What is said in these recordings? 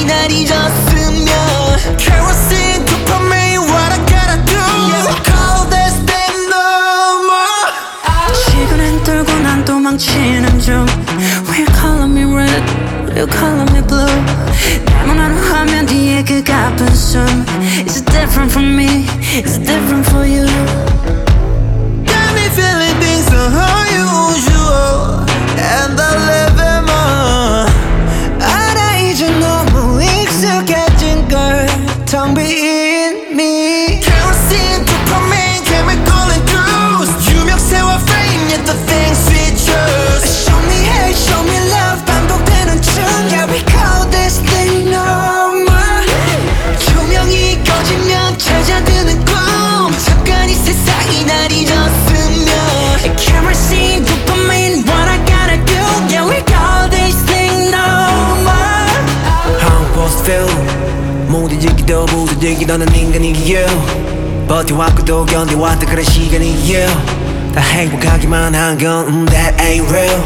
날 잊었으면 Kerosene, dopamine, what I gotta do. Yeah, we call this thing no more. 시간은 돌고 난 도망치는 중 Will color me red, will color me blue. 내맘 화면 뒤에 그 가쁜 숨 Is it different from me? Is it different for you? Got me feeling things so unusual And I live in more. 알아 이제 너무 익숙해진 걸 텅 비인 me. Kerosene, dopamine, chemical and cruise. 유명세와 fame, yet the things we choose. Show me hate, show me love, 반복되는 중. Yeah, we call this thing normal. 조명이 꺼지면 찾아드는 꿈. 잠깐 이 세상이 날 잊었으면 Kerosene, dopamine, what I gotta do. Yeah, we call this thing normal. How feel 모두 즐기도 모두 즐기던 인간이기요 버텨왔고 또 견뎌왔다 그런 시간이요 다 행복하기만 한 건 that ain't real.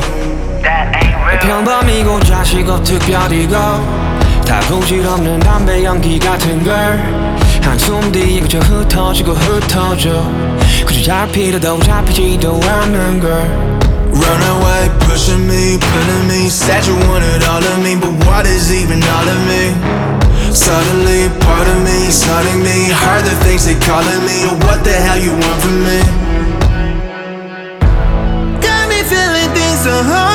평범이고 자식 없 특별이고 다 부질없는 담배 연기 같은 걸 한숨 뒤에 그저 흩어지고 흩어져 그저 잡히려도 잡히지도 않는 걸 Run away, pushing me, pulling me. Said you wanted all of me, but what is even all of me? Suddenly, part of me is hurting me. Heard the things they calling me. What the hell you want from me? Got me feeling things so hard.